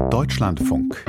Deutschlandfunk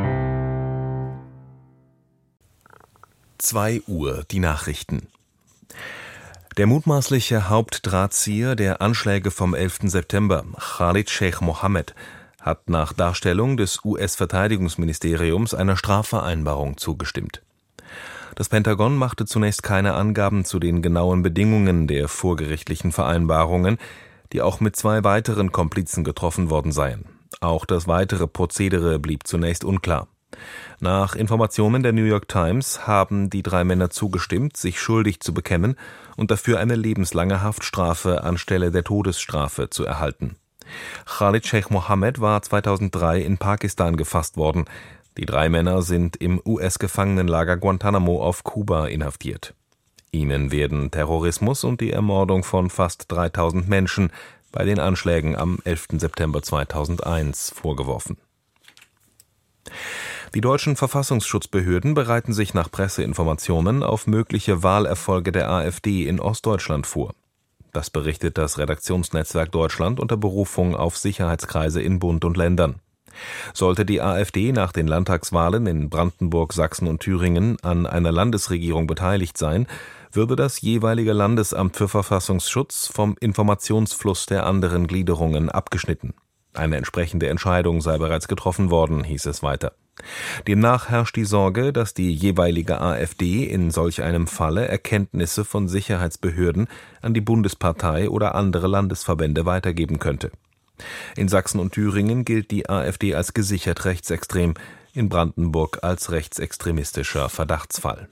2 Uhr, die Nachrichten. Der mutmaßliche Hauptdrahtzieher der Anschläge vom 11. September, Khalid Sheikh Mohammed, hat nach Darstellung des US-Verteidigungsministeriums einer Strafvereinbarung zugestimmt. Das Pentagon machte zunächst keine Angaben zu den genauen Bedingungen der vorgerichtlichen Vereinbarungen, die auch mit 2 weiteren Komplizen getroffen worden seien. Auch das weitere Prozedere blieb zunächst unklar. Nach Informationen der New York Times haben die 3 Männer zugestimmt, sich schuldig zu bekennen und dafür eine lebenslange Haftstrafe anstelle der Todesstrafe zu erhalten. Khalid Sheikh Mohammed war 2003 in Pakistan gefasst worden. Die 3 Männer sind im US-Gefangenenlager Guantanamo auf Kuba inhaftiert. Ihnen werden Terrorismus und die Ermordung von fast 3000 Menschen bei den Anschlägen am 11. September 2001 vorgeworfen. Die deutschen Verfassungsschutzbehörden bereiten sich nach Presseinformationen auf mögliche Wahlerfolge der AfD in Ostdeutschland vor. Das berichtet das Redaktionsnetzwerk Deutschland unter Berufung auf Sicherheitskreise in Bund und Ländern. Sollte die AfD nach den Landtagswahlen in Brandenburg, Sachsen und Thüringen an einer Landesregierung beteiligt sein, würde das jeweilige Landesamt für Verfassungsschutz vom Informationsfluss der anderen Gliederungen abgeschnitten. Eine entsprechende Entscheidung sei bereits getroffen worden, hieß es weiter. Demnach herrscht die Sorge, dass die jeweilige AfD in solch einem Falle Erkenntnisse von Sicherheitsbehörden an die Bundespartei oder andere Landesverbände weitergeben könnte. In Sachsen und Thüringen gilt die AfD als gesichert rechtsextrem, in Brandenburg als rechtsextremistischer Verdachtsfall.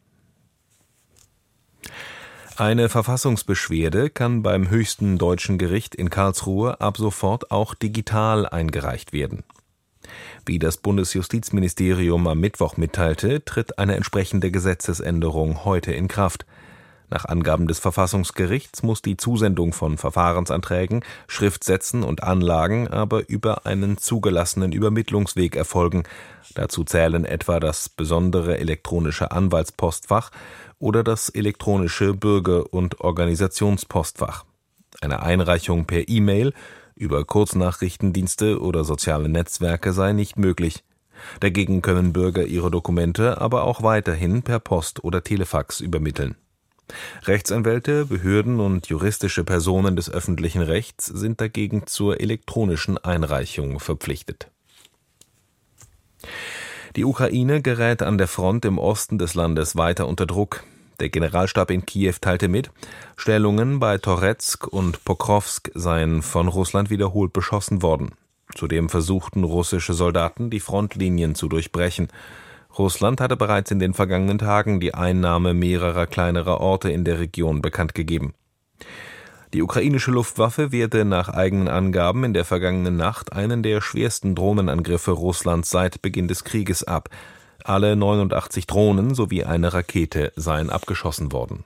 Eine Verfassungsbeschwerde kann beim höchsten deutschen Gericht in Karlsruhe ab sofort auch digital eingereicht werden. Wie das Bundesjustizministerium am Mittwoch mitteilte, tritt eine entsprechende Gesetzesänderung heute in Kraft. Nach Angaben des Verfassungsgerichts muss die Zusendung von Verfahrensanträgen, Schriftsätzen und Anlagen aber über einen zugelassenen Übermittlungsweg erfolgen. Dazu zählen etwa das besondere elektronische Anwaltspostfach oder das elektronische Bürger- und Organisationspostfach. Eine Einreichung per E-Mail, über Kurznachrichtendienste oder soziale Netzwerke sei nicht möglich. Dagegen können Bürger ihre Dokumente aber auch weiterhin per Post oder Telefax übermitteln. Rechtsanwälte, Behörden und juristische Personen des öffentlichen Rechts sind dagegen zur elektronischen Einreichung verpflichtet. Die Ukraine gerät an der Front im Osten des Landes weiter unter Druck. Der Generalstab in Kiew teilte mit, Stellungen bei Toretsk und Pokrovsk seien von Russland wiederholt beschossen worden. Zudem versuchten russische Soldaten, die Frontlinien zu durchbrechen. Russland hatte bereits in den vergangenen Tagen die Einnahme mehrerer kleinerer Orte in der Region bekannt gegeben. Die ukrainische Luftwaffe wehrte nach eigenen Angaben in der vergangenen Nacht einen der schwersten Drohnenangriffe Russlands seit Beginn des Krieges ab. Alle 89 Drohnen sowie eine Rakete seien abgeschossen worden.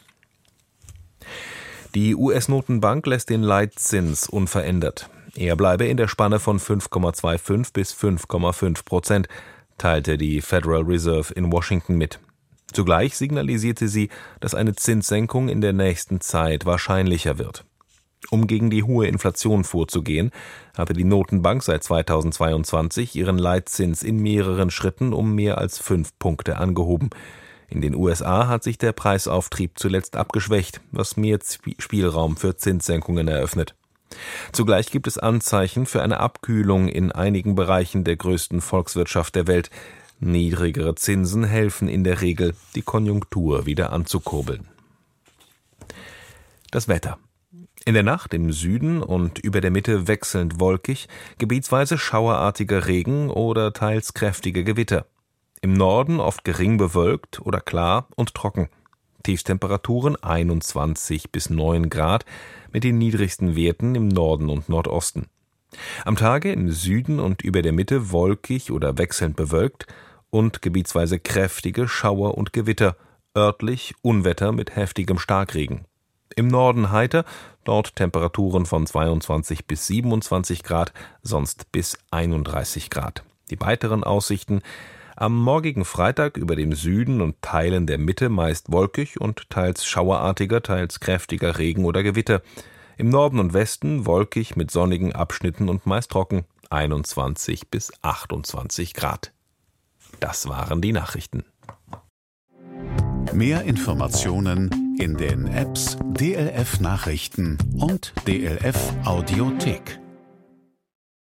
Die US-Notenbank lässt den Leitzins unverändert. Er bleibe in der Spanne von 5,25 bis 5,5%, teilte die Federal Reserve in Washington mit. Zugleich signalisierte sie, dass eine Zinssenkung in der nächsten Zeit wahrscheinlicher wird. Um gegen die hohe Inflation vorzugehen, hatte die Notenbank seit 2022 ihren Leitzins in mehreren Schritten um mehr als 5 Punkte angehoben. In den USA hat sich der Preisauftrieb zuletzt abgeschwächt, was mehr Spielraum für Zinssenkungen eröffnet. Zugleich gibt es Anzeichen für eine Abkühlung in einigen Bereichen der größten Volkswirtschaft der Welt. Niedrigere Zinsen helfen in der Regel, die Konjunktur wieder anzukurbeln. Das Wetter. In der Nacht im Süden und über der Mitte wechselnd wolkig, gebietsweise schauerartiger Regen oder teils kräftige Gewitter. Im Norden oft gering bewölkt oder klar und trocken. Tiefstemperaturen 21 bis 9 Grad mit den niedrigsten Werten im Norden und Nordosten. Am Tage im Süden und über der Mitte wolkig oder wechselnd bewölkt und gebietsweise kräftige Schauer und Gewitter, örtlich Unwetter mit heftigem Starkregen. Im Norden heiter, dort Temperaturen von 22 bis 27 Grad, sonst bis 31 Grad. Die weiteren Aussichten: am morgigen Freitag über dem Süden und Teilen der Mitte meist wolkig und teils schauerartiger, teils kräftiger Regen oder Gewitter. Im Norden und Westen wolkig mit sonnigen Abschnitten und meist trocken. 21 bis 28 Grad. Das waren die Nachrichten. Mehr Informationen in den Apps DLF Nachrichten und DLF Audiothek.